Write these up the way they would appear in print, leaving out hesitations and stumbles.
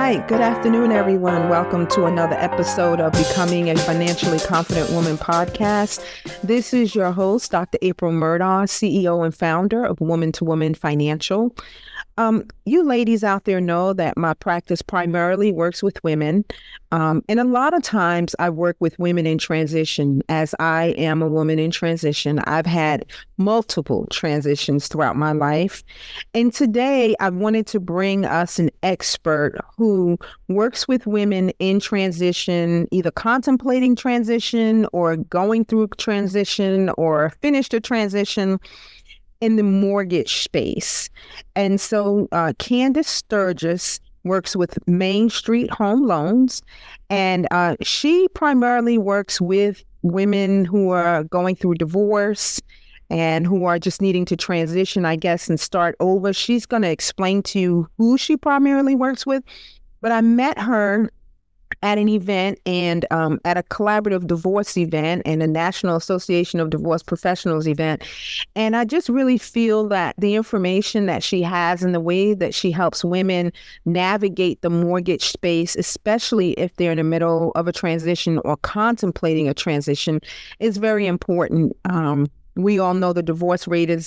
right. Good afternoon, everyone. Welcome to another episode of Becoming a Financially Confident Woman podcast. This is your host, Dr. April Murdaugh, CEO and founder of Woman to Woman Financial. You ladies out there know that my practice primarily works with women. And a lot of times I work with women in transition. As I am a woman in transition, I've had multiple transitions throughout my life. And today I wanted to bring us an expert who works with women in transition, either contemplating transition or going through transition or finished a transition in the mortgage space. And so Candace Sturgis works with Main Street Home Loans, and she primarily works with women who are going through divorce and who are just needing to transition, I guess, and start over. She's going to explain to you who she primarily works with. But I met her at an event and at a collaborative divorce event and a National Association of Divorce Professionals event. And I just really feel that the information that she has and the way that she helps women navigate the mortgage space, especially if they're in the middle of a transition or contemplating a transition, is very important. We all know the divorce rate is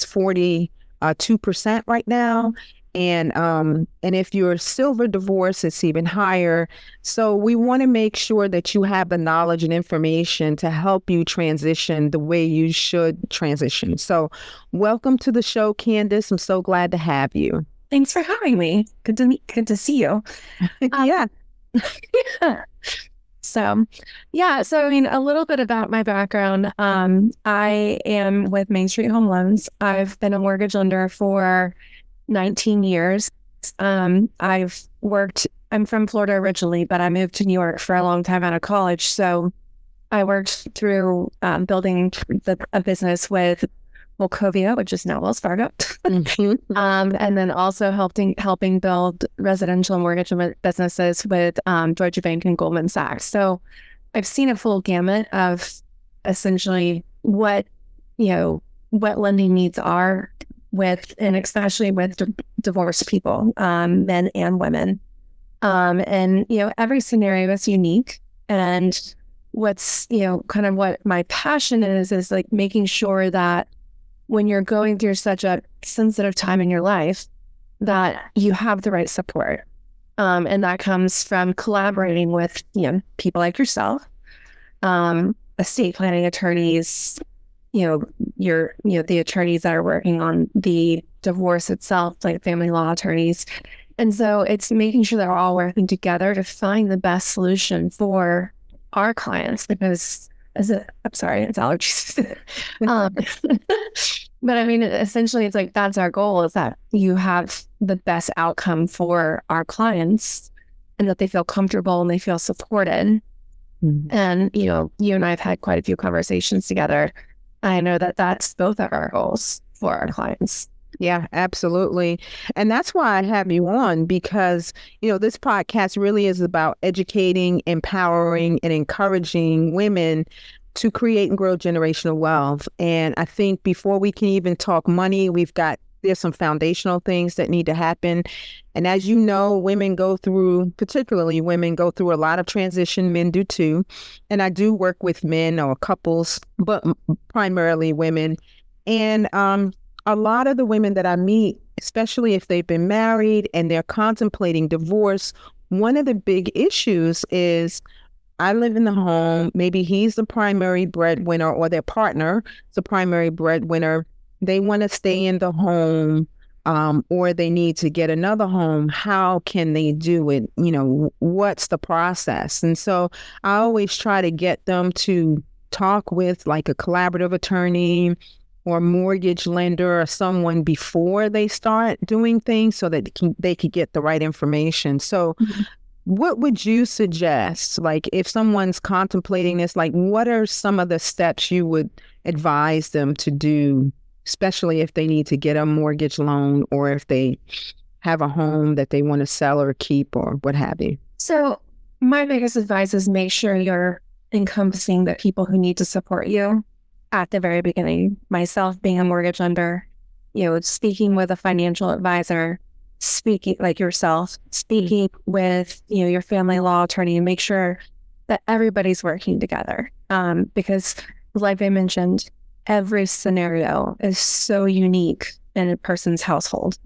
42% right now. And if you're silver divorce, it's even higher. So we want to make sure that you have the knowledge and information to help you transition the way you should transition. So welcome to the show, Candace. I'm so glad to have you. Thanks for having me. Good to see you. Yeah. Yeah. So I mean, a little bit about my background. I am with Main Street Home Loans. I've been a mortgage lender for 19 years. I'm from Florida originally, but I moved to New York for a long time out of college. So I worked through building a business with Wachovia, which is now Wells Fargo. Mm-hmm. And then also helping build residential mortgage businesses with Deutsche Bank and Goldman Sachs. So I've seen a full gamut of essentially what lending needs are and especially with divorced people, men and women. And every scenario is unique. And what's, kind of what my passion is like making sure that when you're going through such a sensitive time in your life, that you have the right support. And that comes from collaborating with, people like yourself, estate planning attorneys, the attorneys that are working on the divorce itself, like family law attorneys. And so it's making sure that we're all working together to find the best solution for our clients, because it's allergies. But I mean, essentially it's like, that's our goal, is that you have the best outcome for our clients and that they feel comfortable and they feel supported. Mm-hmm. And, you and I have had quite a few conversations together. I know that that's both of our goals for our clients. Yeah, absolutely. And that's why I have you on, because, this podcast really is about educating, empowering, and encouraging women to create and grow generational wealth. And I think before we can even talk money, there's some foundational things that need to happen. And as you know, particularly women go through a lot of transition. Men do too. And I do work with men or couples, but primarily women. And a lot of the women that I meet, especially if they've been married and they're contemplating divorce, one of the big issues is, I live in the home. Maybe he's the primary breadwinner or their partner is the primary breadwinner. They want to stay in the home, or they need to get another home. How can they do it? What's the process? And so I always try to get them to talk with like a collaborative attorney or mortgage lender or someone before they start doing things so that they could get the right information. So what would you suggest? Like if someone's contemplating this, like what are some of the steps you would advise them to do, especially if they need to get a mortgage loan or if they have a home that they want to sell or keep or what have you? So my biggest advice is make sure you're encompassing the people who need to support you at the very beginning. Myself being a mortgage lender, speaking with a financial advisor, speaking with, your family law attorney and make sure that everybody's working together. Because like I mentioned, every scenario is so unique in a person's household.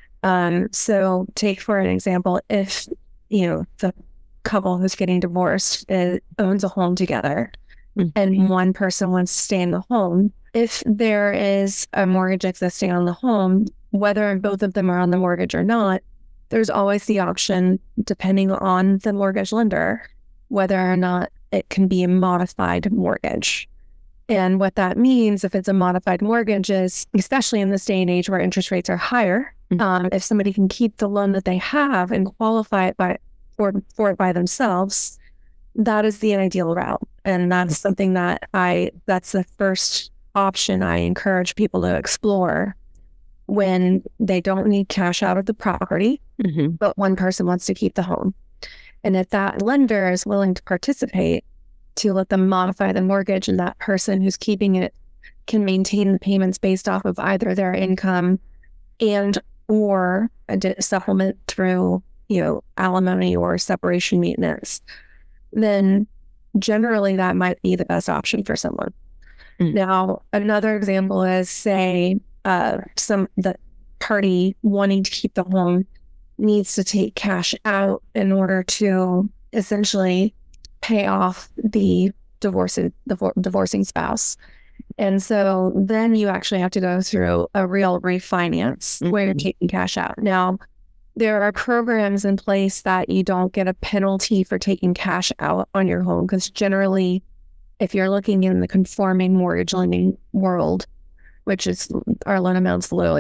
So take for an example, if, the couple who's getting divorced owns a home together and one person wants to stay in the home, if there is a mortgage existing on the home, whether both of them are on the mortgage or not, there's always the option, depending on the mortgage lender, whether or not it can be a modified mortgage. And what that means, if it's a modified mortgage, is, especially in this day and age where interest rates are higher, if somebody can keep the loan that they have and qualify it for it by themselves, that is the ideal route. And that's something that's the first option I encourage people to explore when they don't need cash out of the property, but one person wants to keep the home. And if that lender is willing to participate, to let them modify the mortgage, and that person who's keeping it can maintain the payments based off of either their income and or a supplement through, alimony or separation maintenance, then generally that might be the best option for someone. Now, another example is, say, the party wanting to keep the home needs to take cash out in order to essentially pay off the divorcing spouse. And so then you actually have to go through a real refinance where you're taking cash out. Now, there are programs in place that you don't get a penalty for taking cash out on your home, because generally, if you're looking in the conforming mortgage lending world, which is our loan amounts below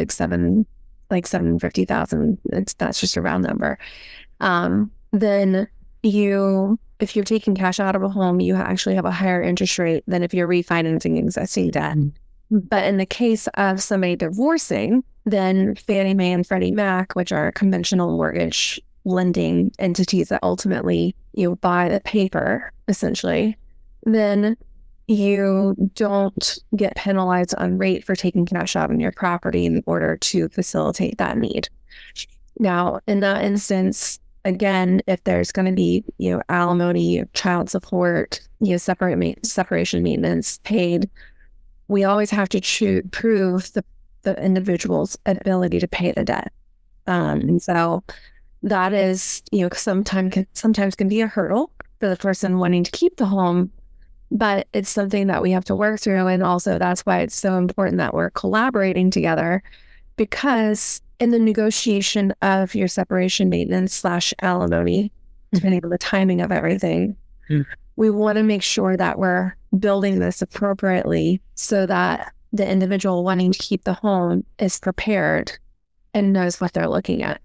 $750,000, that's just a round number. Then if you're taking cash out of a home, you actually have a higher interest rate than if you're refinancing existing debt. But in the case of somebody divorcing, then Fannie Mae and Freddie Mac, which are conventional mortgage lending entities that ultimately you buy the paper, essentially, then you don't get penalized on rate for taking cash out on your property in order to facilitate that need. Now, in that instance, again, if there's going to be, alimony, child support, separation maintenance paid, we always have to prove the individual's ability to pay the debt. And so that is, sometimes can be a hurdle for the person wanting to keep the home, but it's something that we have to work through. And also that's why it's so important that we're collaborating together, because in the negotiation of your separation maintenance / alimony, depending on the timing of everything, we want to make sure that we're building this appropriately so that the individual wanting to keep the home is prepared and knows what they're looking at.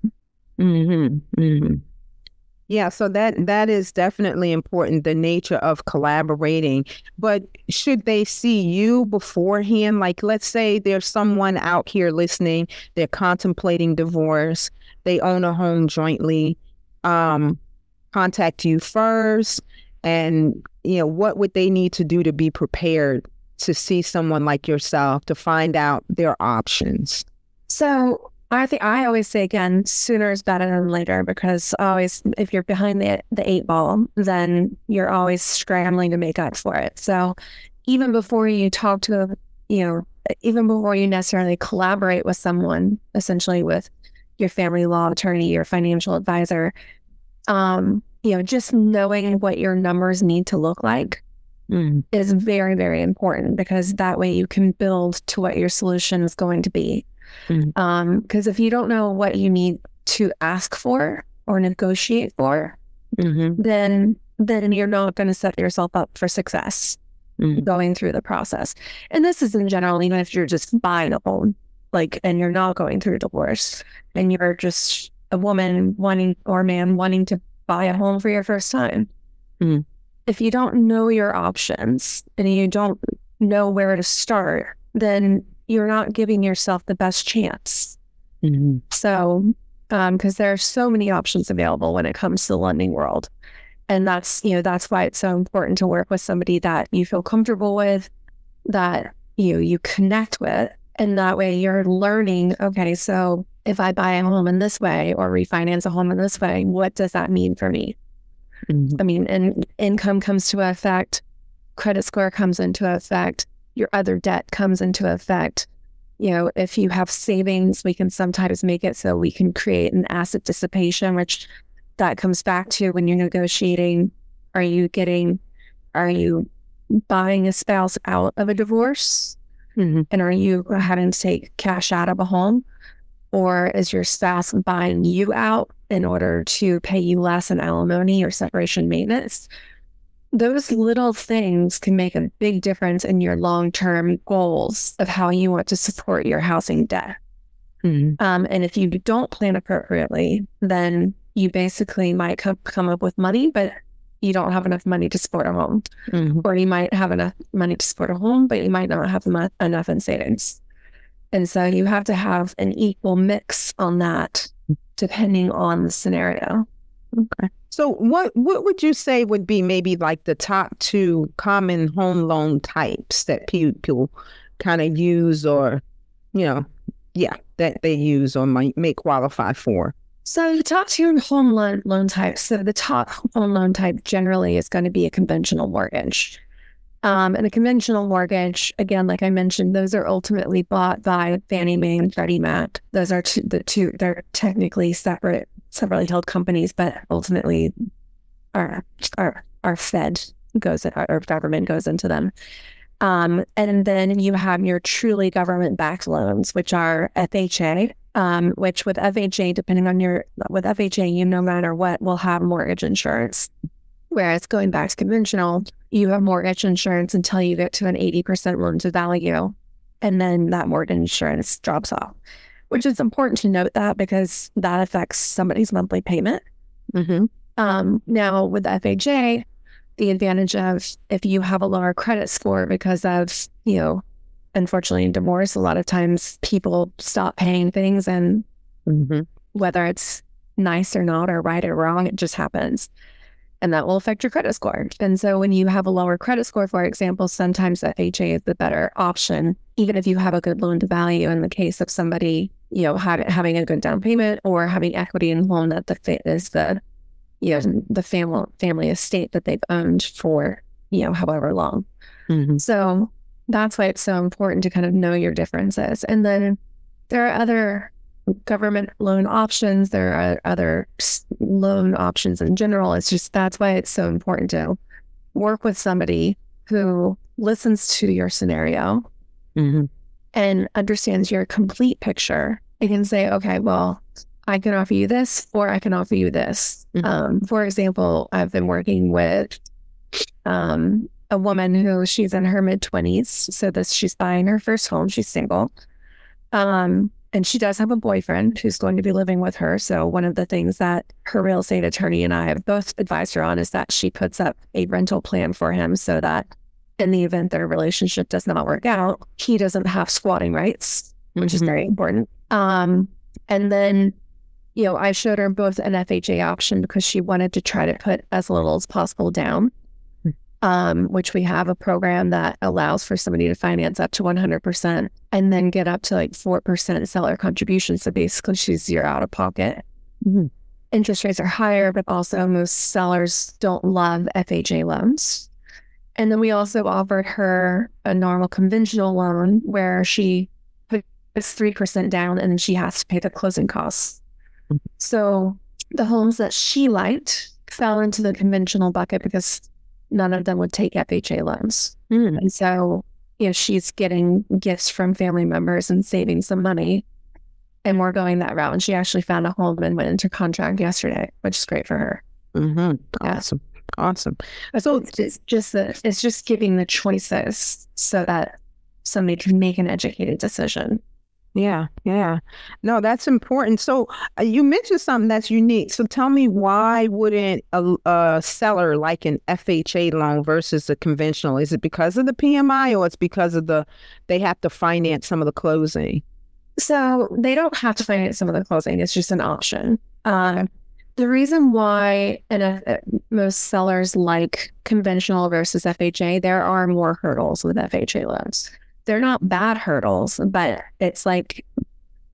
Yeah, so that is definitely important, the nature of collaborating. But should they see you beforehand? Like, let's say there's someone out here listening, they're contemplating divorce, they own a home jointly, contact you first, and, what would they need to do to be prepared to see someone like yourself to find out their options? So I always say, again, sooner is better than later, because if you're behind the 8 ball, then you're always scrambling to make up for it. So even before you talk to, even before you necessarily collaborate with someone, essentially with your family law attorney, your financial advisor, just knowing what your numbers need to look like is very, very important, because that way you can build to what your solution is going to be. Because if you don't know what you need to ask for or negotiate for, then you're not going to set yourself up for success going through the process. And this is in general, even if you're just buying a home, and you're not going through divorce, and you're just a woman wanting to buy a home for your first time. If you don't know your options and you don't know where to start, then you're not giving yourself the best chance. So, because there are so many options available when it comes to the lending world. And that's why it's so important to work with somebody that you feel comfortable with, that you connect with. And that way you're learning, okay, so if I buy a home in this way or refinance a home in this way, what does that mean for me? I mean, and income comes to effect, credit score comes into effect, your other debt comes into effect. You know, if you have savings, we can sometimes make it so we can create an asset dissipation, which that comes back to when you're negotiating, are you buying a spouse out of a divorce? And are you having to take cash out of a home? Or is your spouse buying you out in order to pay you less in alimony or separation maintenance? Those little things can make a big difference in your long-term goals of how you want to support your housing debt. And if you don't plan appropriately, then you basically might come up with money, but you don't have enough money to support a home. Or you might have enough money to support a home, but you might not have enough in savings. And so you have to have an equal mix on that, depending on the scenario. Okay. So what would you say would be maybe like the top 2 common home loan types that people kind of use, or, that they use or may qualify for? So the top 2 home loan types. So the top home loan type generally is going to be a conventional mortgage. And a conventional mortgage, again, like I mentioned, those are ultimately bought by Fannie Mae and Freddie Mac. Those are they're technically separately held companies, but ultimately our Fed our government goes into them. And then you have your truly government-backed loans, which are FHA, which with FHA, with FHA, no matter what, will have mortgage insurance. Whereas going back to conventional, you have mortgage insurance until you get to an 80% loan to value, and then that mortgage insurance drops off, which is important to note that because that affects somebody's monthly payment. Now with FHA, the advantage of if you have a lower credit score because of, unfortunately in divorce, a lot of times people stop paying things, and whether it's nice or not or right or wrong, it just happens. And that will affect your credit score. And so when you have a lower credit score, for example, sometimes FHA is the better option, even if you have a good loan to value in the case of somebody, having a good down payment or having equity in the loan that is the family estate that they've owned for, however long. So that's why it's so important to kind of know your differences. And then there are other government loan options. There are other loan options in general. It's just, that's why it's so important to work with somebody who listens to your scenario and understands your complete picture. It can say, okay, well, I can offer you this, or I can offer you this. For example, I've been working with a woman who she's in her mid-20s. So she's buying her first home. She's single. And she does have a boyfriend who's going to be living with her. So one of the things that her real estate attorney and I have both advised her on is that she puts up a rental plan for him so that in the event their relationship does not work out, he doesn't have squatting rights, which is very important. And then, I showed her both an FHA option because she wanted to try to put as little as possible down, which we have a program that allows for somebody to finance up to 100% and then get up to like 4% seller contribution. So basically she's zero out of pocket. Interest rates are higher, but also most sellers don't love FHA loans. And then we also offered her a normal conventional loan where she puts 3% down and then she has to pay the closing costs. So the homes that she liked fell into the conventional bucket because none of them would take FHA loans. And so, she's getting gifts from family members and saving some money. And we're going that route. And she actually found a home and went into contract yesterday, which is great for her. Awesome. Awesome. So it's just giving the choices so that somebody can make an educated decision. Yeah. No, that's important. So you mentioned something that's unique. So tell me, why wouldn't a seller like an FHA loan versus a conventional? Is it because of the PMI, or it's because of they have to finance some of the closing? So they don't have to finance some of the closing. It's just an option. The reason why most sellers like conventional versus FHA, there are more hurdles with FHA loans. They're not bad hurdles, but it's like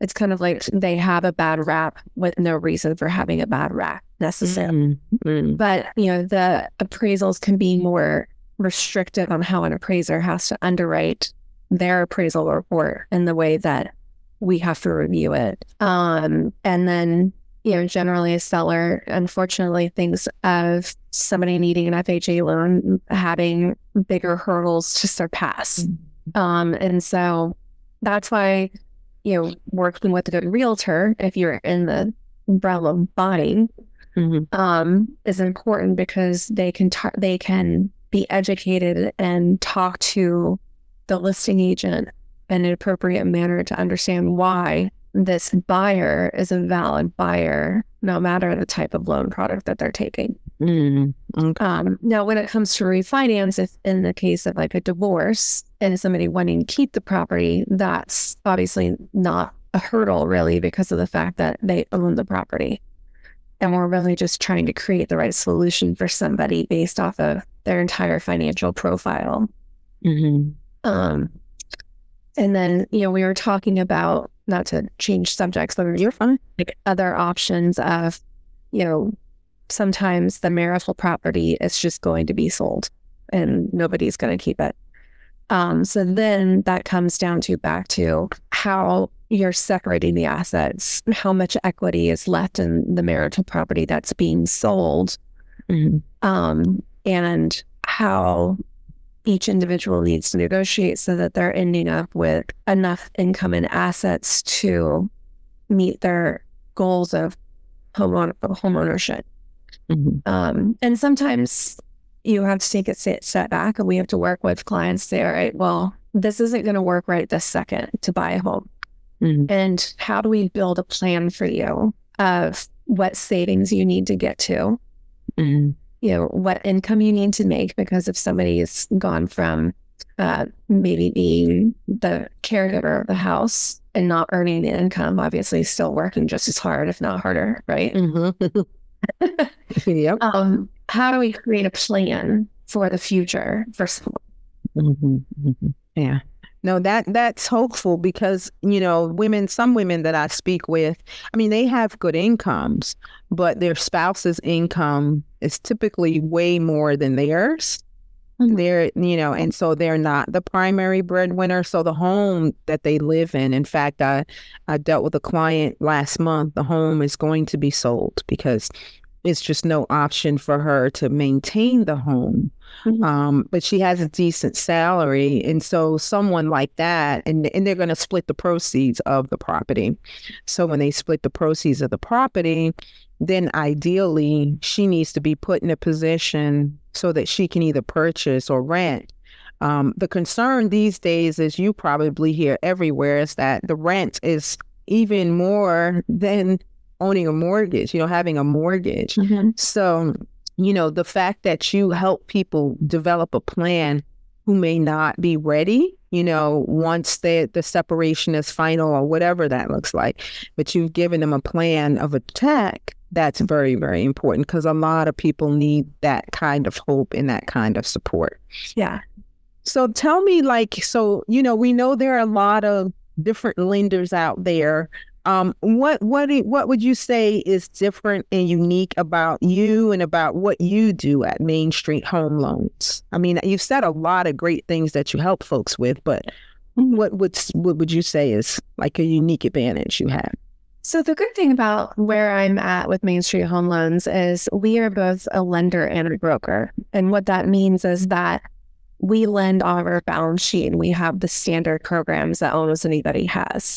it's kind of like they have a bad rap with no reason for having a bad rap necessarily. But, the appraisals can be more restrictive on how an appraiser has to underwrite their appraisal report in the way that we have to review it. And then, generally a seller, unfortunately, thinks of somebody needing an FHA loan having bigger hurdles to surpass. And so that's why, working with a good realtor, if you're in the realm of buying, is important, because they can be educated and talk to the listing agent in an appropriate manner to understand why this buyer is a valid buyer, no matter the type of loan product that they're taking. Now, when it comes to refinance, if in the case of like a divorce and somebody wanting to keep the property, that's obviously not a hurdle really, because of the fact that they own the property. And we're really just trying to create the right solution for somebody based off of their entire financial profile. And then, we were talking about, not to change subjects, but you're fine, like other options of, sometimes the marital property is just going to be sold and nobody's going to keep it. So then that comes down to back to how you're separating the assets, how much equity is left in the marital property that's being sold, and how each individual needs to negotiate so that they're ending up with enough income and assets to meet their goals of home ownership. And sometimes you have to take a step back, and we have to work with clients, say, all right, well, this isn't going to work right this second to buy a home. And how do we build a plan for you of what savings you need to get to? What income you need to make, because if somebody's gone from maybe being the caregiver of the house and not earning the income, obviously still working just as hard, if not harder, right? Yep. How do we create a plan for the future for someone? Yeah. No, that's hopeful, because, some women that I speak with, I mean, they have good incomes, but their spouse's income is typically way more than theirs. They're, and so they're not the primary breadwinner. So the home that they live in fact, I dealt with a client last month. The home is going to be sold because it's just no option for her to maintain the home. But she has a decent salary. And so someone like that, and they're going to split the proceeds of the property. So when they split the proceeds of the property, then ideally she needs to be put in a position so that she can either purchase or rent. The concern these days, as you probably hear everywhere, is that the rent is even more than owning a mortgage, having a mortgage. So, the fact that you help people develop a plan who may not be ready, once the separation is final or whatever that looks like, but you've given them a plan of attack, that's very, very important, because a lot of people need that kind of hope and that kind of support. Yeah. So tell me, we know there are a lot of different lenders out there. What would you say is different and unique about you and about what you do at Main Street Home Loans? I mean, you've said a lot of great things that you help folks with, but what would you say is like a unique advantage you have? So the good thing about where I'm at with Main Street Home Loans is we are both a lender and a broker. And what that means is that we lend on our balance sheet, and we have the standard programs that almost anybody has.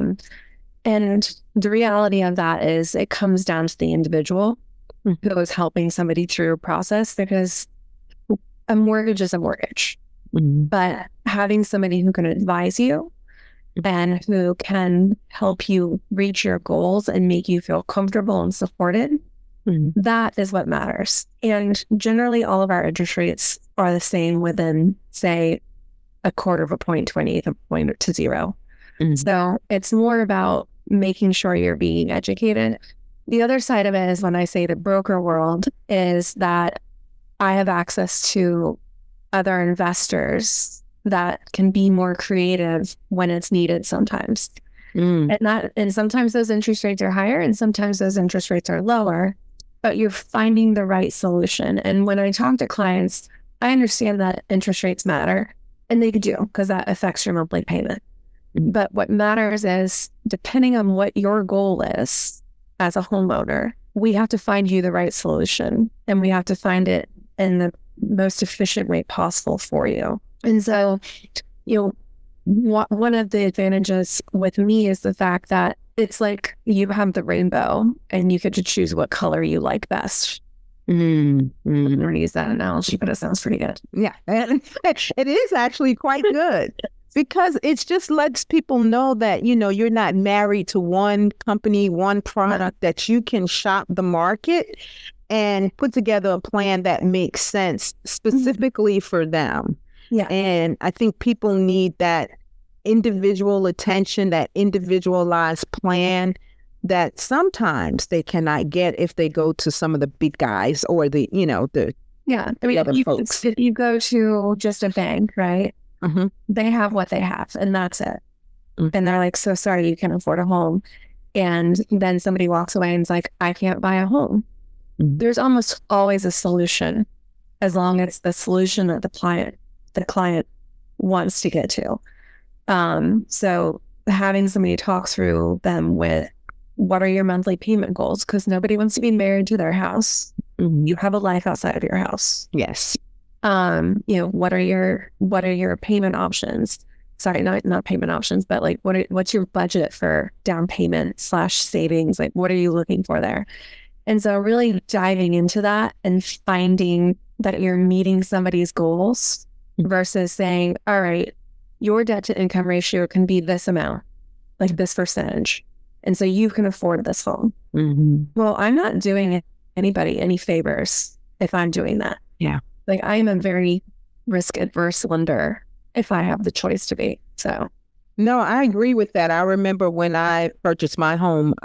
And the reality of that is it comes down to the individual who is helping somebody through a process, because a mortgage is a mortgage. But having somebody who can advise you and who can help you reach your goals and make you feel comfortable and supported, that is what matters. And generally all of our interest rates are the same within, say, a quarter of a point to an eighth of a point to zero. So it's more about making sure you're being educated. The other side of it is, when I say the broker world, is that I have access to other investors that can be more creative when it's needed sometimes. And sometimes those interest rates are higher and sometimes those interest rates are lower, but you're finding the right solution. And when I talk to clients, I understand that interest rates matter, and they do, because that affects your monthly payment. But what matters is, depending on what your goal is as a homeowner, we have to find you the right solution, and we have to find it in the most efficient way possible for you. And so, one of the advantages with me is the fact that it's like you have the rainbow and you get to choose what color you like best. I'm going to use that analogy, but it sounds pretty good. Yeah, it is actually quite good, because it just lets people know that, you're not married to one company, one product, that you can shop the market and put together a plan that makes sense specifically for them. Yeah. And I think people need that individual attention, that individualized plan that sometimes they cannot get if they go to some of the big guys or the other folks. If you go to just a bank, right? Mm-hmm. They have what they have, and that's it. Mm-hmm. And they're like, so sorry, you can't afford a home. And then somebody walks away and is like, I can't buy a home. Mm-hmm. There's almost always a solution, as long as the solution that the client wants to get to. So having somebody talk through them with, what are your monthly payment goals? Because nobody wants to be married to their house. Mm-hmm. You have a life outside of your house. Yes. What are your payment options? Sorry, not payment options, but like what's your budget for down payment / savings? Like, what are you looking for there? And so really diving into that and finding that you're meeting somebody's goals versus saying, all right, your debt to income ratio can be this amount, like this percentage. And so you can afford this home. Mm-hmm. Well, I'm not doing anybody any favors if I'm doing that. Yeah. Like, I am a very risk adverse lender if I have the choice to be. So. No, I agree with that. I remember when I purchased my home,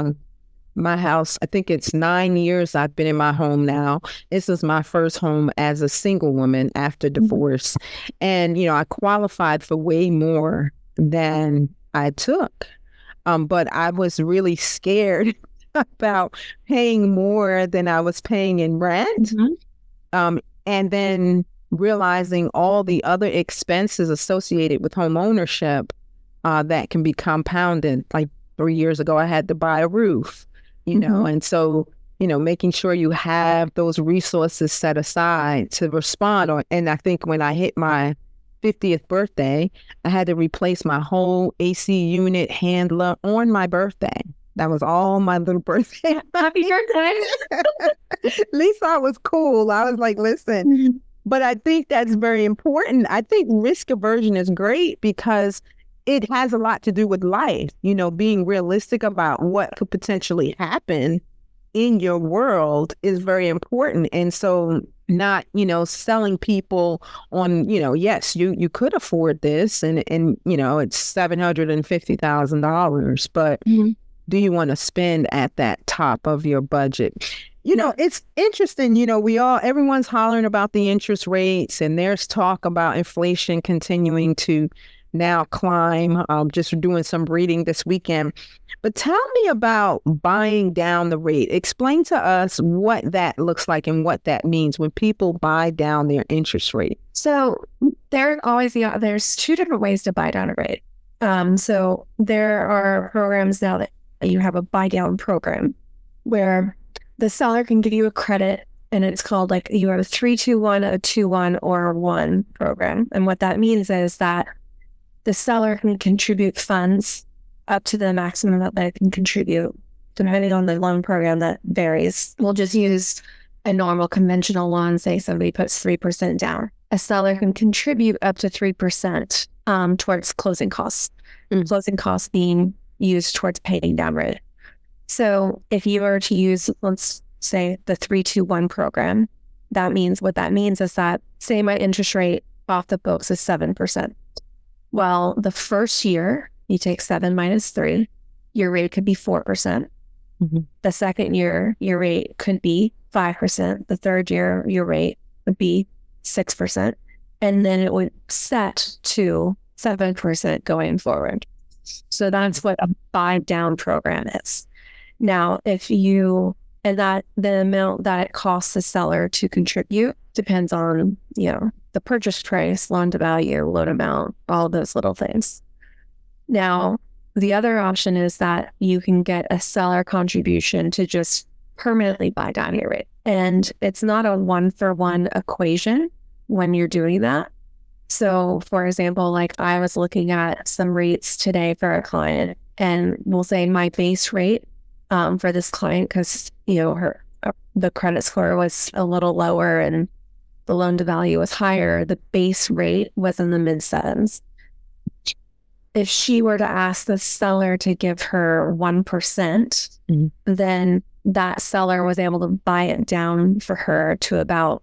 my house, I think it's 9 years I've been in my home now. This was my first home as a single woman after divorce. And, I qualified for way more than I took. But I was really scared about paying more than I was paying in rent. Mm-hmm. And then realizing all the other expenses associated with home ownership that can be compounded. Like 3 years ago, I had to buy a roof, mm-hmm. And so, making sure you have those resources set aside to respond. And I think when I hit my 50th birthday, I had to replace my whole AC unit handler on my birthday. That was all my little birthday. Happy birthday. At least I was cool. I was like, listen. Mm-hmm. But I think that's very important. I think risk aversion is great because it has a lot to do with life, being realistic about what could potentially happen in your world is very important. And so not, selling people on, yes, you could afford this and it's $750,000, but mm-hmm. do you want to spend at that top of your budget? It's interesting, everyone's hollering about the interest rates and there's talk about inflation continuing to now climb. Just doing some reading this weekend. But tell me about buying down the rate. Explain to us what that looks like and what that means when people buy down their interest rate. So there's two different ways to buy down a rate. So there are programs now that you have a buy down program where the seller can give you a credit, and it's called like you have a 3-2-1, a 2-1, or a 1 program. And what that means is that the seller can contribute funds up to the maximum that they can contribute, depending on the loan program that varies. We'll just use a normal conventional loan. Say somebody puts 3% down. A seller can contribute up to 3% towards closing costs. Mm-hmm. Closing costs being used towards paying down rate. So if you were to use, let's say, the 3-2-1 program, that means is that, say my interest rate off the books is 7%. Well, the first year, you take 7 minus 3, your rate could be 4%. Mm-hmm. The second year, your rate could be 5%. The third year, your rate would be 6%. And then it would set to 7% going forward. So that's what a buy down program is. Now, and that the amount that it costs the seller to contribute depends on, the purchase price, loan to value, loan amount, all those little things. Now, the other option is that you can get a seller contribution to just permanently buy down your rate. And it's not a 1-for-1 equation when you're doing that. So, for example, like I was looking at some rates today for a client, and we'll say my base rate for this client, because the credit score was a little lower and the loan to value was higher, the base rate was in the mid-sevens. If she were to ask the seller to give her 1%, then that seller was able to buy it down for her to about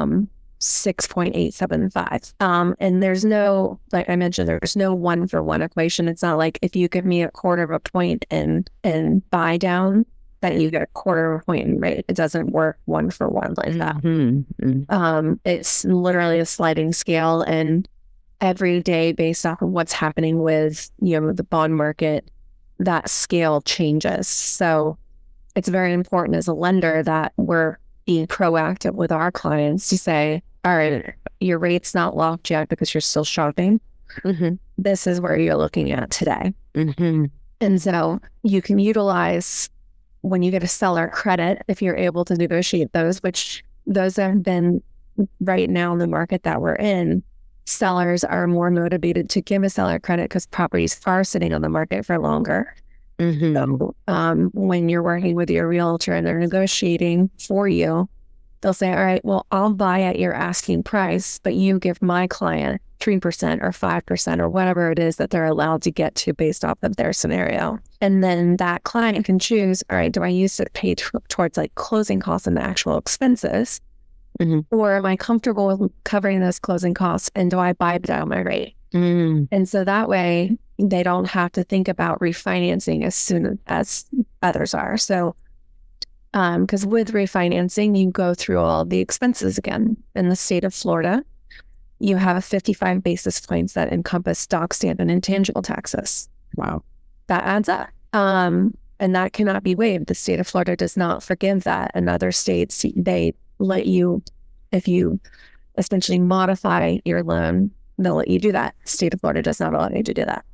6.875. And there's no, like I mentioned, there's no 1-for-1 equation. It's not like if you give me a 1/4 point and buy down, that you get a 1/4 point in rate. It doesn't work 1-for-1 like that. It's literally a sliding scale, and every day based off of what's happening with, the bond market, that scale changes. So it's very important as a lender that we're being proactive with our clients to say, all right, your rate's not locked yet because you're still shopping. This is where you're looking at today. And so you can utilize, when you get a seller credit, if you're able to negotiate those, which those have been right now in the market that we're in, sellers are more motivated to give a seller credit because properties are sitting on the market for longer. So when you're working with your realtor and they're negotiating for you, they'll say, all right, well, I'll buy at your asking price, but you give my client 3% or 5% or whatever it is that they're allowed to get to based off of their scenario. And then that client can choose, all right, do I use it to pay towards like closing costs and the actual expenses? Or am I comfortable with covering those closing costs, and do I buy down my rate? And so that way they don't have to think about refinancing as soon as others are. So because with refinancing, you go through all the expenses again. In the state of Florida, you have 55 basis points that encompass stock, stamp, and intangible taxes. Wow. That adds up. And that cannot be waived. The state of Florida does not forgive that. In other states, they let you, if you essentially modify your loan, they'll let you do that. The state of Florida does not allow you to do that.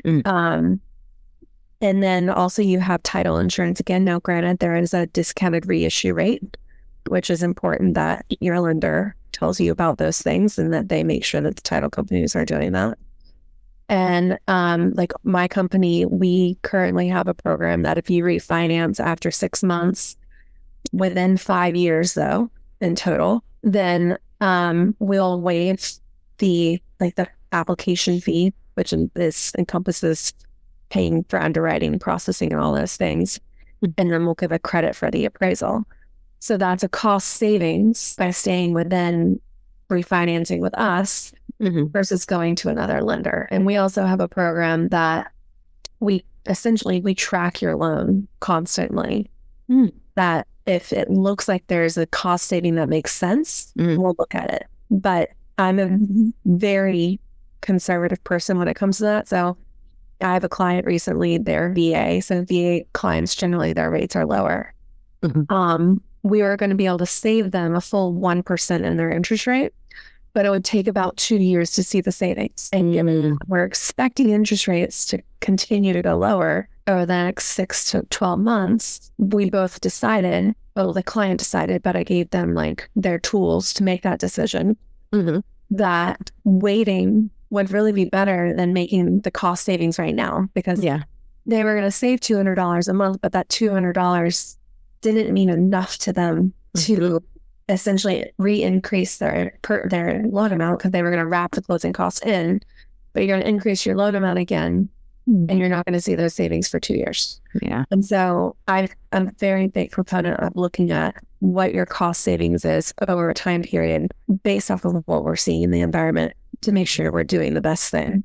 And then also you have title insurance. Again, now granted, there is a discounted reissue rate, which is important that your lender tells you about those things and that they make sure that the title companies are doing that. And like my company, we currently have a program that if you refinance after 6 months, within 5 years though, in total, then we'll waive the application fee, which encompasses paying for underwriting, processing, and all those things. And then we'll give a credit for the appraisal. So that's a cost savings by staying within refinancing with us versus going to another lender. And we also have a program that we track your loan constantly. That if it looks like there's a cost saving that makes sense, we'll look at it. But I'm a very conservative person when it comes to that. So I have a client recently, they're VA. So VA clients, generally their rates are lower. We were going to be able to save them a full 1% in their interest rate, but it would take about 2 years to see the savings. And given we're expecting interest rates to continue to go lower over the next 6 to 12 months, we both decided, the client decided, but I gave them their tools to make that decision, that waiting would really be better than making the cost savings right now, because they were going to save $200 a month, but that $200 didn't mean enough to them to essentially re-increase their loan amount, because they were going to wrap the closing costs in, but you're going to increase your loan amount again, and you're not going to see those savings for 2 years. Yeah. And so I'm a very big proponent of looking at what your cost savings is over a time period based off of what we're seeing in the environment to make sure we're doing the best thing.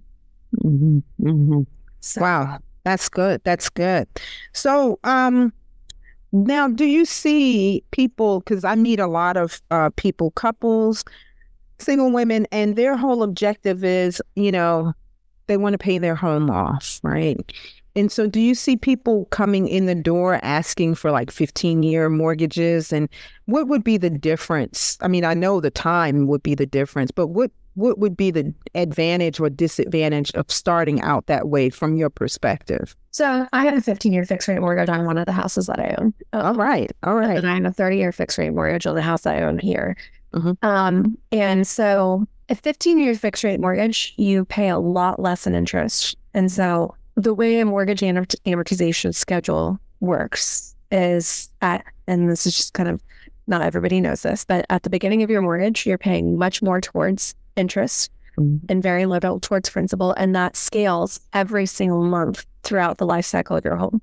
So, wow. That's good. That's good. So, now, do you see people, because I meet a lot of couples, single women, and their whole objective is, they want to pay their home off, right? And so do you see people coming in the door asking for like 15-year mortgages? And what would be the difference? I mean, I know the time would be the difference, but what would be the advantage or disadvantage of starting out that way from your perspective? So I had a 15-year fixed rate mortgage on one of the houses that I own. All right. And I have a 30-year fixed rate mortgage on the house that I own here. And so a 15-year fixed rate mortgage, you pay a lot less in interest. And so the way a mortgage amortization schedule works is and this is just kind of, not everybody knows this, but at the beginning of your mortgage, you're paying much more towards interest and very little towards principal. And that scales every single month throughout the life cycle of your home.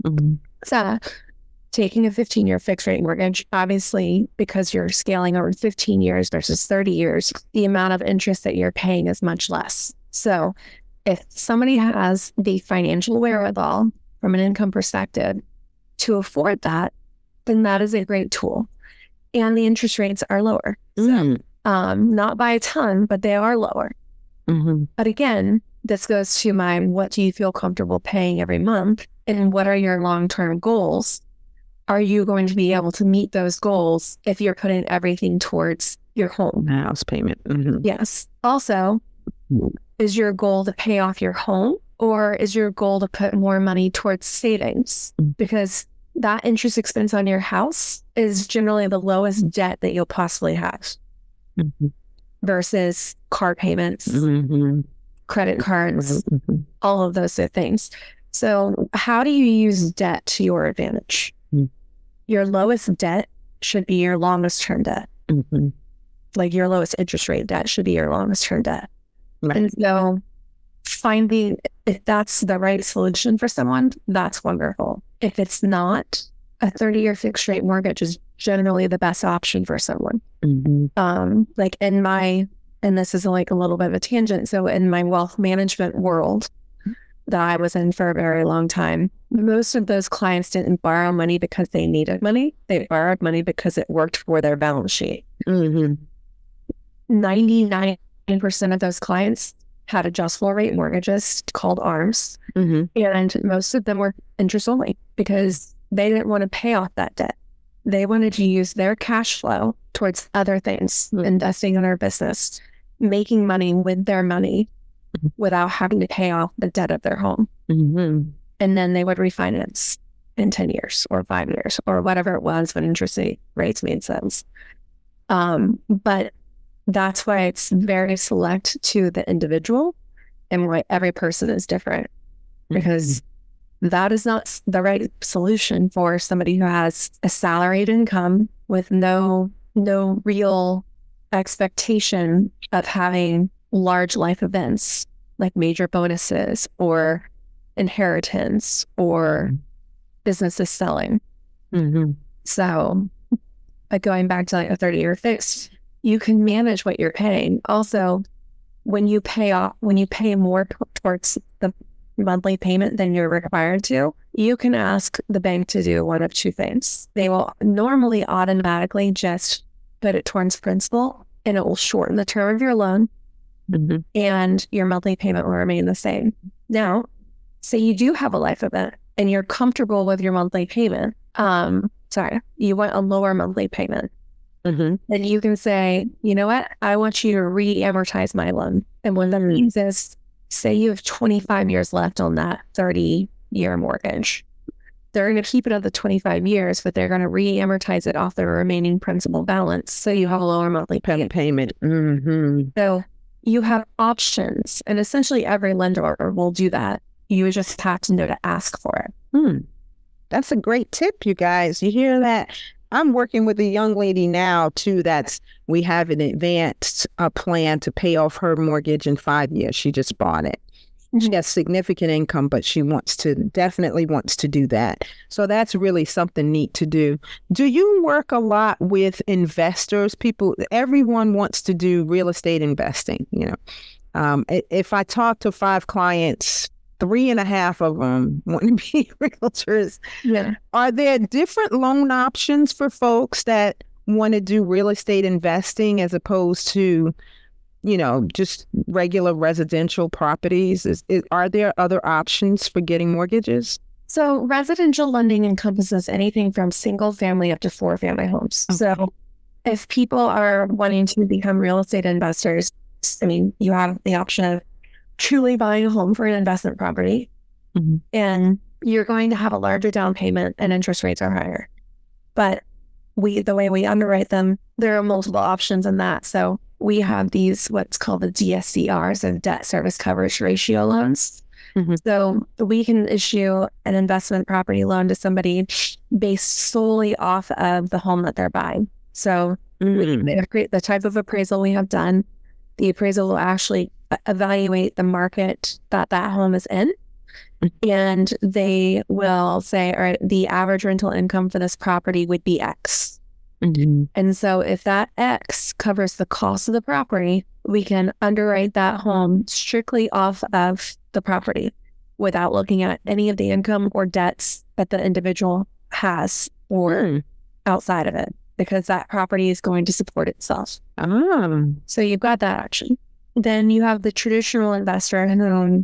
So taking a 15-year fixed rate mortgage, obviously, because you're scaling over 15 years versus 30 years, the amount of interest that you're paying is much less. So if somebody has the financial wherewithal from an income perspective to afford that, then that is a great tool. And the interest rates are lower. So, not by a ton, but they are lower. But again, this goes to what do you feel comfortable paying every month? And what are your long-term goals? Are you going to be able to meet those goals if you're putting everything towards your home? House payment. Yes. Also, is your goal to pay off your home, or is your goal to put more money towards savings? Because that interest expense on your house is generally the lowest debt that you'll possibly have versus car payments, credit cards, all of those things. So how do you use debt to your advantage? Your lowest debt should be your longest term debt. Like your lowest interest rate debt should be your longest term debt. And so finding if that's the right solution for someone, that's wonderful. If it's not, a 30-year fixed rate mortgage is generally the best option for someone. Like and this is like a little bit of a tangent. So in my wealth management world that I was in for a very long time, most of those clients didn't borrow money because they needed money. They borrowed money because it worked for their balance sheet. 99% of those clients had adjustable rate mortgages called ARMs. And most of them were interest only because they didn't want to pay off that debt. They wanted to use their cash flow towards other things, investing in their business, making money with their money without having to pay off the debt of their home. And then they would refinance in 10 years or 5 years or whatever it was when interest rates made sense. But that's why it's very select to the individual and why every person is different, because that is not the right solution for somebody who has a salaried income with no real expectation of having large life events like major bonuses or inheritance or businesses selling. So going back to like a 30-year fixed, you can manage what you're paying. Also, when you pay more towards the monthly payment than you're required to, you can ask the bank to do one of two things. They will normally automatically just put it towards principal, and it will shorten the term of your loan, and your monthly payment will remain the same. Now, say you do have a life event and you're comfortable with your monthly payment. You want a lower monthly payment. Then you can say, you know what? I want you to re-amortize my loan. And what that means is, say you have 25 years left on that 30-year mortgage. They're going to keep it at the 25 years, but they're going to re-amortize it off the remaining principal balance. So you have a lower monthly payment. So you have options, and essentially every lender will do that. You just have to know to ask for it. That's a great tip, you guys. You hear that? I'm working with a young lady now, too, we have an advanced plan to pay off her mortgage in 5 years. She just bought it. She has significant income, but she definitely wants to do that. So that's really something neat to do. Do you work a lot with investors? Everyone wants to do real estate investing, If I talk to 5 clients, 3.5 of them want to be realtors. Are there different loan options for folks that want to do real estate investing as opposed to just regular residential properties? Are there other options for getting mortgages? So residential lending encompasses anything from single family up to 4-family homes. Okay. So if people are wanting to become real estate investors, you have the option of truly buying a home for an investment property, and you're going to have a larger down payment and interest rates are higher. But the way we underwrite them, there are multiple options in that. So we have these, what's called the DSCRs, so debt service coverage ratio loans. So we can issue an investment property loan to somebody based solely off of the home that they're buying. So the type of appraisal we have done, the appraisal will actually evaluate the market that home is in. And they will say, all right, the average rental income for this property would be X. And so if that X covers the cost of the property, we can underwrite that home strictly off of the property without looking at any of the income or debts that the individual has or outside of it, because that property is going to support itself. So you've got that option. Then you have the traditional investor who,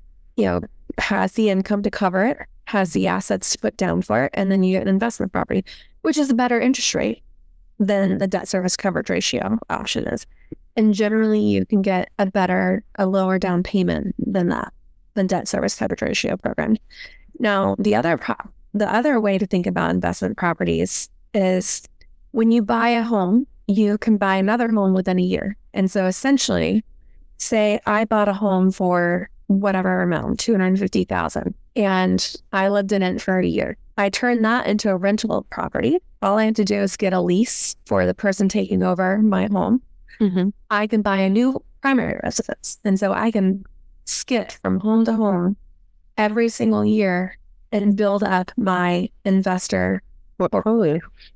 has the income to cover it, has the assets to put down for it, and then you get an investment property, which is a better interest rate than the debt service coverage ratio option is. And generally you can get a lower down payment than debt service coverage ratio program. Now, the other way to think about investment properties is when you buy a home, you can buy another home within a year. And so essentially, say I bought a home for whatever amount, $250,000, and I lived in it for a year. I turned that into a rental property. All I have to do is get a lease for the person taking over my home. I can buy a new primary residence. And so I can skip from home to home every single year and build up my investor portfolio.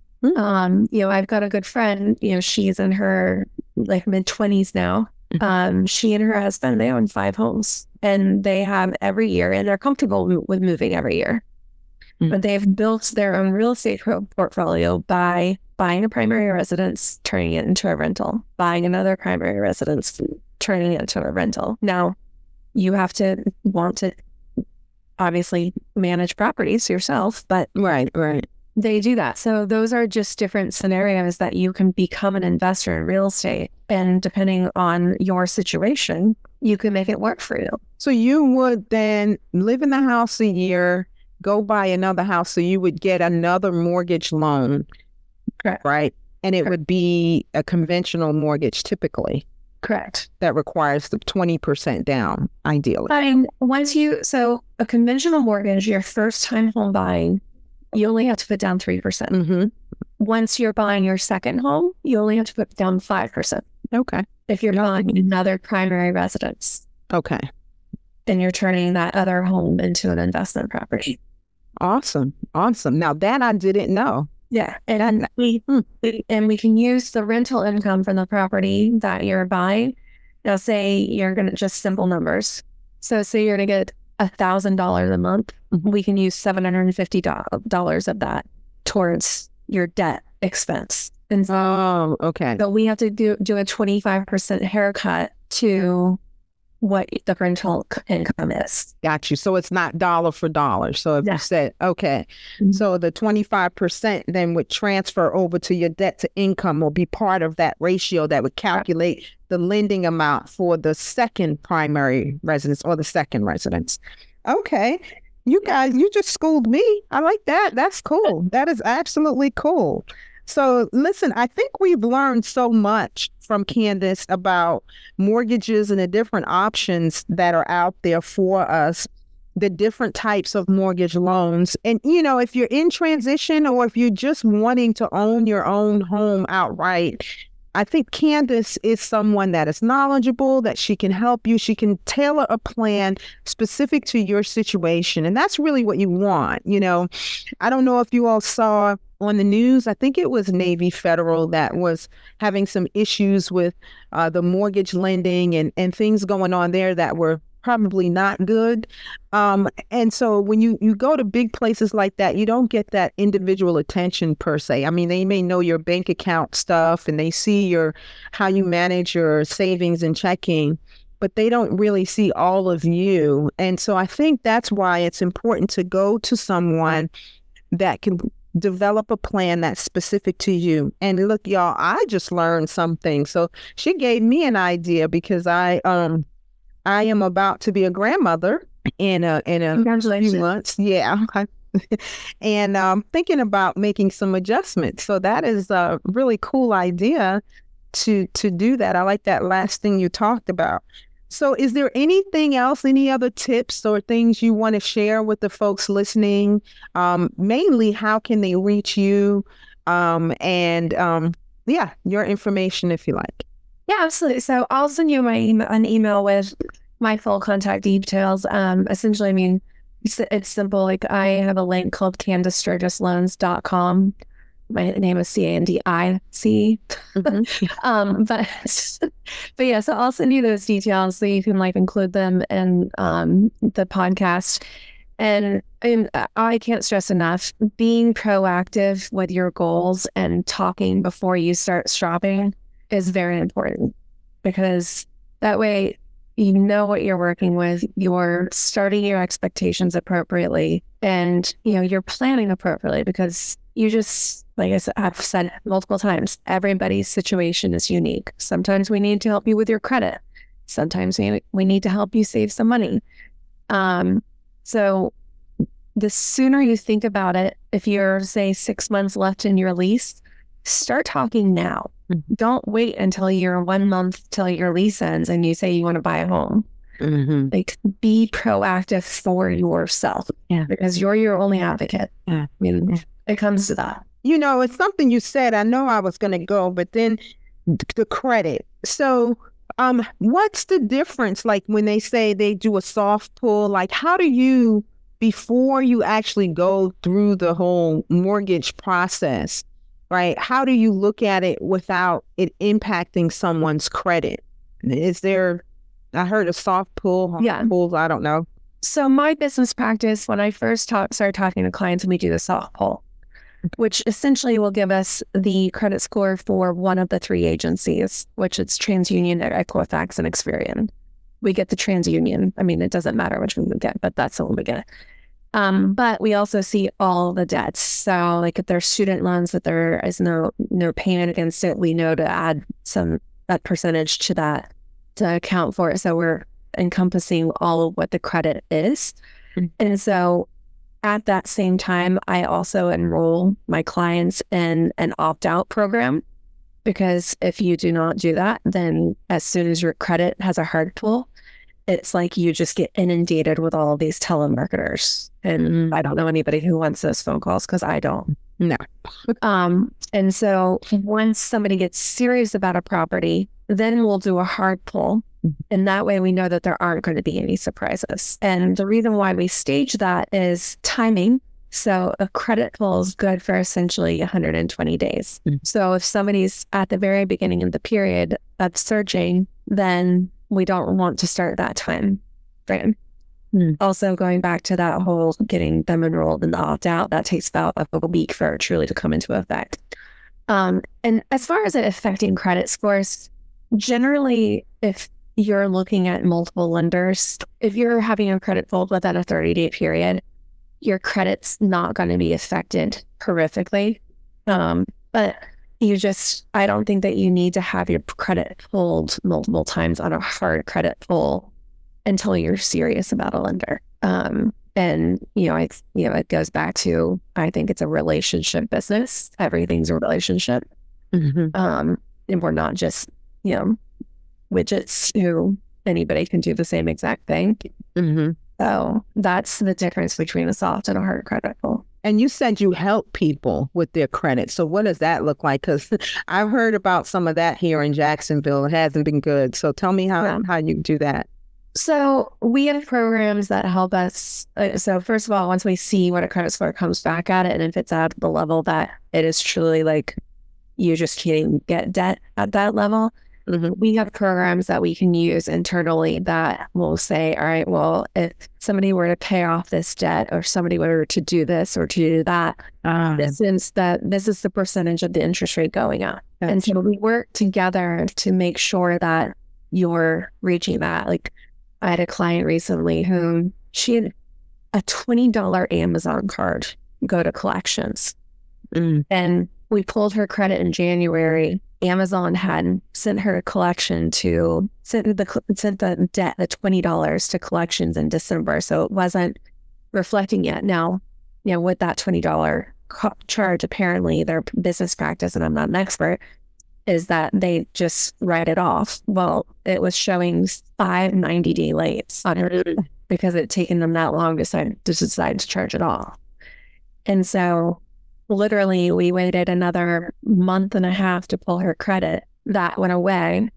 I've got a good friend, she's in her mid-20s now. She and her husband, they own 5 homes, and they have every year, and they're comfortable with moving every year. But they've built their own real estate portfolio by buying a primary residence, turning it into a rental, buying another primary residence, turning it into a rental. Now, you have to want to obviously manage properties yourself, but right. They do that. So those are just different scenarios that you can become an investor in real estate. And depending on your situation, you can make it work for you. So you would then live in the house a year, go buy another house, so you would get another mortgage loan. Correct. Right? And it would be a conventional mortgage typically. Correct. That requires the 20% down, ideally. So a conventional mortgage, your first time home buying, you only have to put down 3%. Once you're buying your second home, you only have to put down 5%. Okay. If you're buying another primary residence. Okay. Then you're turning that other home into an investment property. Awesome. Now that I didn't know. Yeah. And we can use the rental income from the property that you're buying. Now say you're going to just simple numbers. So say you're going to get $1,000 a month. We can use $750 of that towards your debt expense. And so, okay. So we have to do a 25% haircut to what the rental income is. Got you. So it's not dollar for dollar. So if you said, okay, so the 25% then would transfer over to your debt to income or be part of that ratio that would calculate the lending amount for the second primary residence or the second residence. Okay. You guys, you just schooled me. I like that. That's cool. That is absolutely cool. So listen, I think we've learned so much from Candace about mortgages and the different options that are out there for us, the different types of mortgage loans. And, if you're in transition or if you're just wanting to own your own home outright, I think Candace is someone that is knowledgeable, that she can help you. She can tailor a plan specific to your situation. And that's really what you want. I don't know if you all saw on the news, I think it was Navy Federal that was having some issues with the mortgage lending and things going on there that were probably not good. And so when you go to big places like that, you don't get that individual attention per se. I mean, they may know your bank account stuff and they see how you manage your savings and checking, but they don't really see all of you. And so I think that's why it's important to go to someone that can develop a plan that's specific to you. And look, y'all, I just learned something. So she gave me an idea because I am about to be a grandmother in a few months. Yeah. And thinking about making some adjustments. So that is a really cool idea to do that. I like that last thing you talked about. So is there anything else, any other tips or things you want to share with the folks listening? Mainly, how can they reach you? Yeah, your information if you like. Yeah, absolutely. So I'll send you an email with my full contact details. Essentially, I mean, it's simple. Like I have a link called CandiceSturgisLoans.com. My name is Candice. Mm-hmm. But yeah, so I'll send you those details so you can like include them in the podcast. And I can't stress enough, being proactive with your goals and talking before you start shopping is very important, because that way you know what you're working with, you're starting your expectations appropriately, and you're planning appropriately, because you just, like I've said multiple times, everybody's situation is unique. Sometimes we need to help you with your credit. Sometimes we need to help you save some money. So the sooner you think about it, if you're, say, 6 months left in your lease, start talking now. Mm-hmm. Don't wait until you're 1 month till your lease ends and you say you want to buy a home. Mm-hmm. Like, be proactive for yourself, because you're your only advocate. I mean, it comes to that. It's something you said. I know I was going to go, but then the credit. So what's the difference? Like when they say they do a soft pull, like how do you, before you actually go through the whole mortgage process, right? How do you look at it without it impacting someone's credit? Is there, I heard a soft pull, hard pulls, I don't know. So my business practice, when I first started talking to clients, we do the soft pull, which essentially will give us the credit score for one of the three agencies, which it's TransUnion, Equifax, and Experian. We get the TransUnion. I mean, it doesn't matter which one we get, but that's the one we get. But we also see all the debts. So like if there's student loans that there is no payment against it, we know to add that percentage to that to account for it. So we're encompassing all of what the credit is. Mm-hmm. And so at that same time, I also enroll my clients in an opt-out program, because if you do not do that, then as soon as your credit has a hard pull, it's like you just get inundated with all of these telemarketers. And I don't know anybody who wants those phone calls, because I don't. No. And so once somebody gets serious about a property, then we'll do a hard pull. And that way we know that there aren't going to be any surprises. And the reason why we stage that is timing. So a credit pull is good for essentially 120 days. Mm-hmm. So if somebody's at the very beginning of the period of searching, then we don't want to start that time frame. Mm-hmm. Also, going back to that whole getting them enrolled in the opt-out, that takes about a week for it truly to come into effect. And as far as it affecting credit scores, generally, if you're looking at multiple lenders, if you're having a credit pulled within a 30-day period, your credit's not going to be affected horrifically. But I don't think that you need to have your credit pulled multiple times on a hard credit pull until you're serious about a lender. And, it goes back to, I think it's a relationship business. Everything's a relationship. Mm-hmm. And we're not just, widgets who anybody can do the same exact thing. Mm-hmm. So that's the difference between a soft and a hard credit pull. And you said you help people with their credit. So what does that look like? Because I've heard about some of that here in Jacksonville. It hasn't been good. So tell me how you do that. So we have programs that help us. So first of all, once we see what a credit score comes back at it, and if it's at the level that it is truly like you just can't get debt at that level, we have programs that we can use internally that will say, all right, well, if somebody were to pay off this debt or somebody were to do this or to do that, this is the percentage of the interest rate going up. And so we work together to make sure that you're reaching that. Like I had a client recently who she had a $20 Amazon card go to collections. And we pulled her credit in January. Amazon had sent her a collection sent the debt, the $20 to collections in December. So it wasn't reflecting yet. Now, with that $20 charge, apparently their business practice, and I'm not an expert, is that they just write it off. Well, it was showing 5 90-day lates on her because it had taken them that long to decide to charge it off. And so literally, we waited another month and a half to pull her credit. That went away.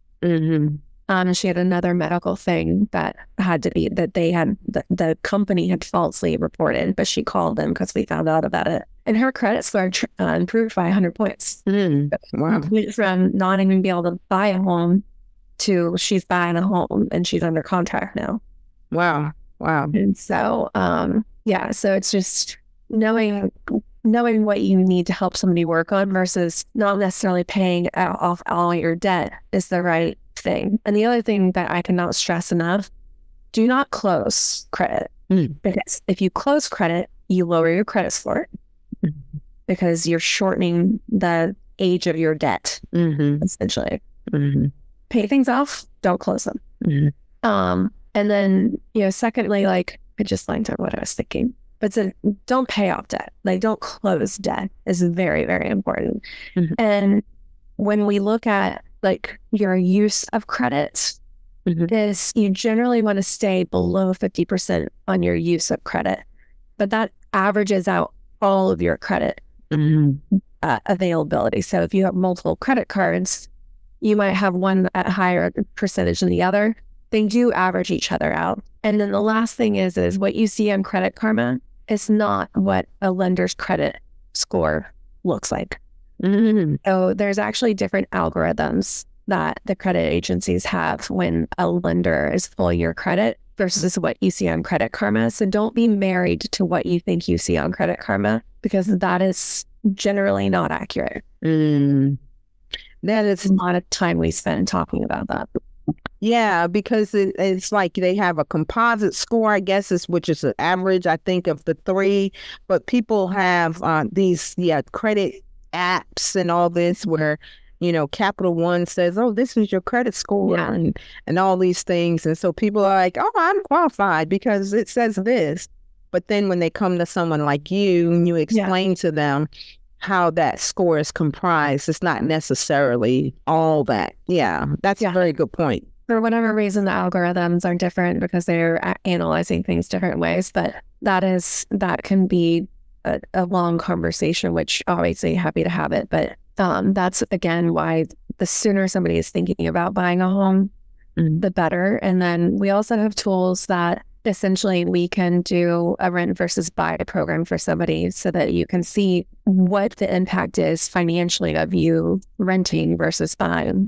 She had another medical thing that had to be, that they had, the company had falsely reported, but she called them because we found out about it. And her credit score improved by 100 points. Wow. From not even being able to buy a home to she's buying a home and she's under contract now. Wow. And so, so it's just knowing what you need to help somebody work on versus not necessarily paying off all your debt is the right thing. And the other thing that I cannot stress enough, do not close credit. Because if you close credit, you lower your credit score because you're shortening the age of your debt, essentially. Pay things off, don't close them. And then, secondly, like, I just lined up what I was thinking. But so don't pay off debt. Like, don't close debt is very, very important. And when we look at like your use of credit, is you generally want to stay below 50% on your use of credit, but that averages out all of your credit availability. So if you have multiple credit cards, you might have one at a higher percentage than the other. They do average each other out. And then the last thing is what you see on Credit Karma is not what a lender's credit score looks like. So there's actually different algorithms that the credit agencies have when a lender is pulling your credit versus what you see on Credit Karma. So don't be married to what you think you see on Credit Karma because that is generally not accurate. That is a lot of time we spend talking about that. Yeah, because it's like they have a composite score, I guess, which is an average, I think, of the 3. But people have these credit apps and all this where, Capital One says, oh, this is your credit score and all these things. And so people are like, oh, I'm qualified because it says this. But then when they come to someone like you and you explain to them how that score is comprised, it's not necessarily all that. Yeah, that's a very good point. For whatever reason, the algorithms are different because they're analyzing things different ways. But that can be a long conversation, which obviously happy to have it. But that's, again, why the sooner somebody is thinking about buying a home, the better. And then we also have tools that essentially we can do a rent versus buy program for somebody so that you can see what the impact is financially of you renting versus buying.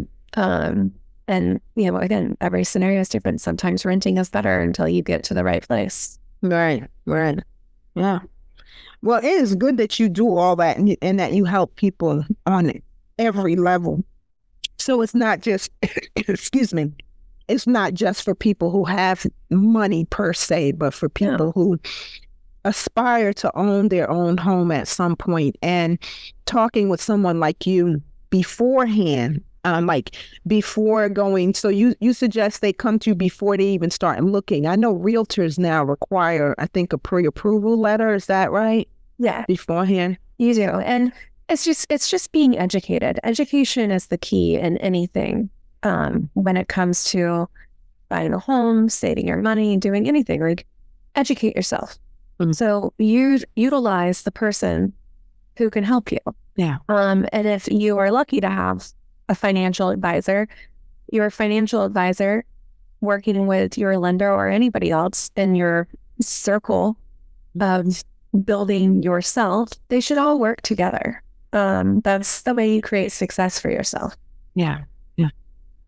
And, again, every scenario is different. Sometimes renting is better until you get to the right place. Right. Yeah. Well, it is good that you do all that and that you help people on every level. So it's not just, excuse me, it's not just for people who have money per se, but for people who aspire to own their own home at some point. And talking with someone like you beforehand, before going, so you suggest they come to you before they even start looking. I know realtors now require, I think, a pre-approval letter. Is that right? Yeah. Beforehand? You do. And it's just being educated. Education is the key in anything when it comes to buying a home, saving your money, doing anything. Like, educate yourself. So you utilize the person who can help you. Yeah. And if you are lucky to have a financial advisor, your financial advisor working with your lender or anybody else in your circle of building yourself, they should all work together. That's the way you create success for yourself. Yeah.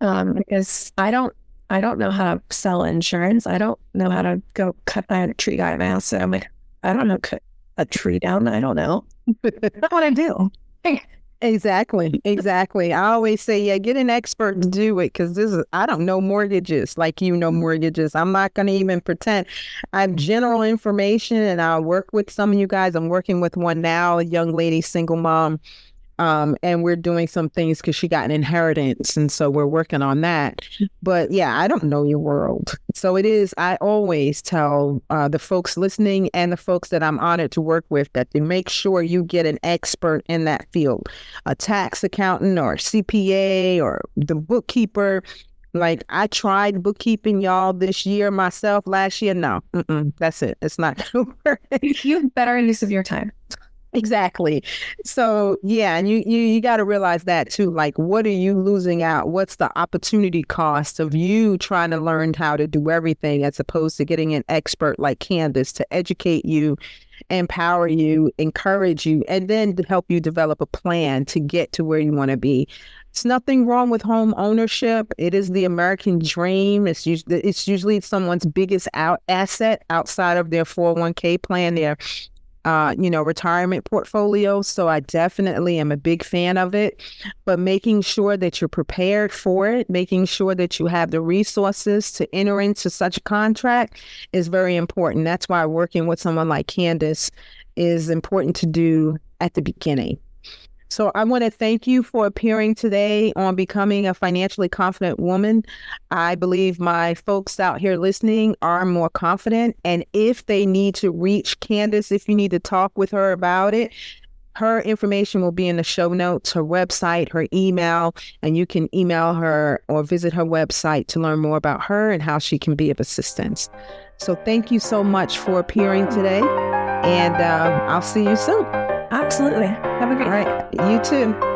because I don't know how to sell insurance. I don't know how to go cut down a tree guy mouse. So I'm like, I don't know, cut a tree down. I don't know. That's what I do. Exactly. I always say, yeah, get an expert to do it, because I don't know mortgages like you know mortgages. I'm not going to even pretend. I have general information, and I'll work with some of you guys. I'm working with one now, a young lady, single mom. And we're doing some things because she got an inheritance. And so we're working on that. But yeah, I don't know your world. So I always tell the folks listening and the folks that I'm honored to work with that to make sure you get an expert in that field, a tax accountant or CPA or the bookkeeper. Like, I tried bookkeeping, y'all, this year myself. Last year, no, that's it. It's not going to work. You have better use of your time. Exactly. So yeah, and you got to realize that too. Like, what are you losing out? What's the opportunity cost of you trying to learn how to do everything, as opposed to getting an expert like Candace to educate you, empower you, encourage you, and then to help you develop a plan to get to where you want to be. It's nothing wrong with home ownership. It is the American dream. It's usually someone's biggest asset outside of their 401k plan, their retirement portfolio. So I definitely am a big fan of it, but making sure that you're prepared for it, making sure that you have the resources to enter into such a contract is very important. That's why working with someone like Candace is important to do at the beginning. So I want to thank you for appearing today on Becoming a Financially Confident Woman. I believe my folks out here listening are more confident. And if they need to reach Candace, if you need to talk with her about it, her information will be in the show notes, her website, her email, and you can email her or visit her website to learn more about her and how she can be of assistance. So thank you so much for appearing today, and I'll see you soon. Absolutely. Have a great night. All right. You too.